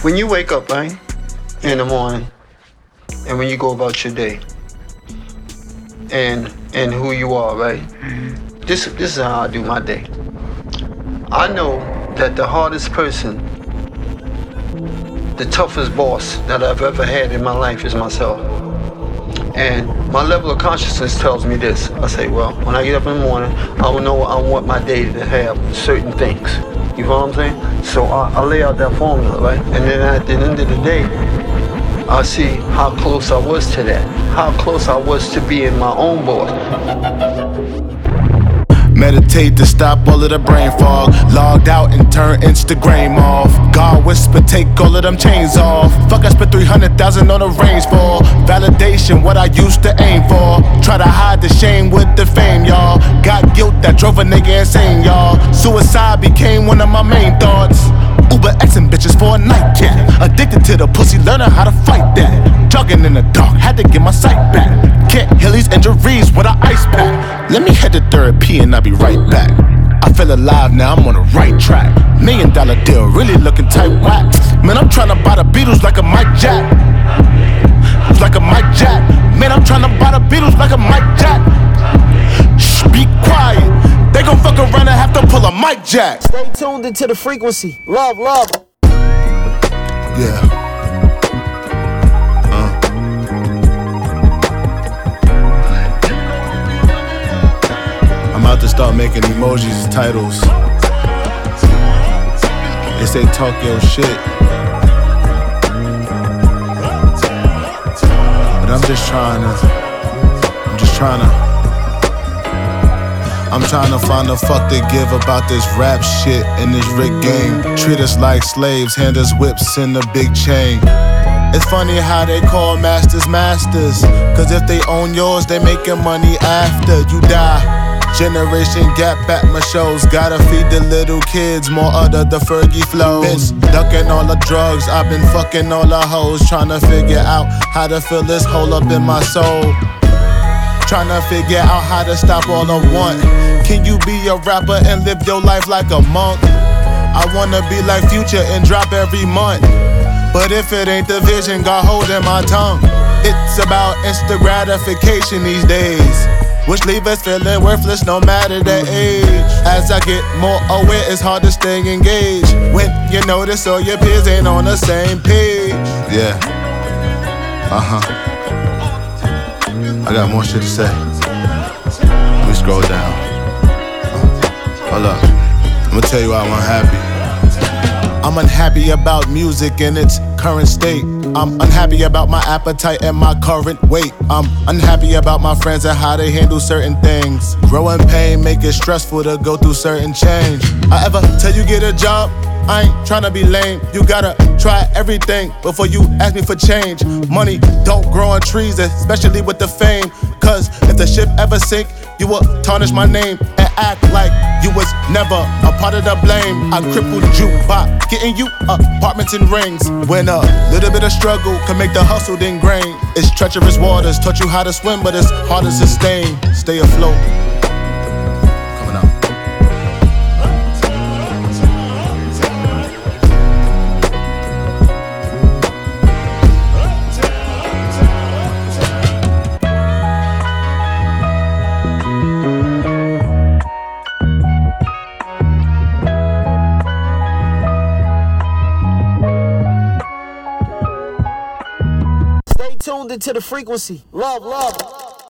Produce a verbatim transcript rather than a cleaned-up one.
When you wake up, right, in the morning, and when you go about your day, and and who you are, right? This this is how I do my day. I know that the hardest person, the toughest boss that I've ever had in my life is myself. And my level of consciousness tells me this. I say, well, when I get up in the morning, I will know I want my day to have certain things. You know what I'm saying? So I, I lay out that formula, right? And then at the end of the day, I see how close I was to that. How close I was to being my own boss. Meditate to stop all of the brain fog. Logged out and turn Instagram off. God whisper, take all of them chains off. Fuck, I spent three hundred thousand on a range for validation, what I used to aim for. Try to hide the shame with the fame, y'all. Got guilt that drove a nigga insane, y'all. Suicide became one of my main thoughts. Uber Xing bitches for a nightcap. Addicted to the pussy, learning how to fight that. Jogging in the dark, had to get my sight back. Can't heal these injuries with an ice pack. Let me head to therapy and I'll be right back. I feel alive now, I'm on the right track. Million dollar deal, really looking tight whack. Man, I'm tryna buy the Beatles like a Mike Jack. Like a Mike Jack. Man, I'm tryna buy the Beatles like a Mike Jack. Shh, be quiet. They gon' fuck around and have to pull a Mike Jack. Stay tuned into the frequency. Love, love. Yeah. I'm about to start making emojis and titles. They say talk your shit, but I'm just trying to, I'm just trying to, I'm trying to find a fuck to give about this rap shit in this Rick game. Treat us like slaves, hand us whips in a big chain. It's funny how they call masters masters, cause if they own yours, they making money after you die. Generation gap at my shows, gotta feed the little kids more of the, the Fergie flows. Been ducking all the drugs, I've been fucking all the hoes, tryna figure out how to fill this hole up in my soul. Tryna figure out how to stop all I want. Can you be a rapper and live your life like a monk? I wanna be like Future and drop every month, but if it ain't the vision, God holding my tongue. It's about instant gratification these days, which leave us feeling worthless no matter the age. As I get more aware, it's hard to stay engaged when you notice all your peers ain't on the same page. Yeah, uh-huh. I got more shit to say. Let me scroll down. Hold up, I'm gonna tell you why I'm unhappy. I'm unhappy about music in its current state. I'm unhappy about my appetite and my current weight. I'm unhappy about my friends and how they handle certain things. Growing pain make it stressful to go through certain change. I ever tell you get a job? I ain't tryna be lame. You gotta try everything before you ask me for change. Money don't grow on trees, especially with the fame. Cause if the ship ever sink, you will tarnish my name and act like you was never a part of the blame. I crippled you by getting you apartments and rings, when a little bit of struggle can make the hustle then grain. It's treacherous waters, taught you how to swim, but it's hard to sustain. Stay afloat. Coming out. Tuned into the frequency. Love, love.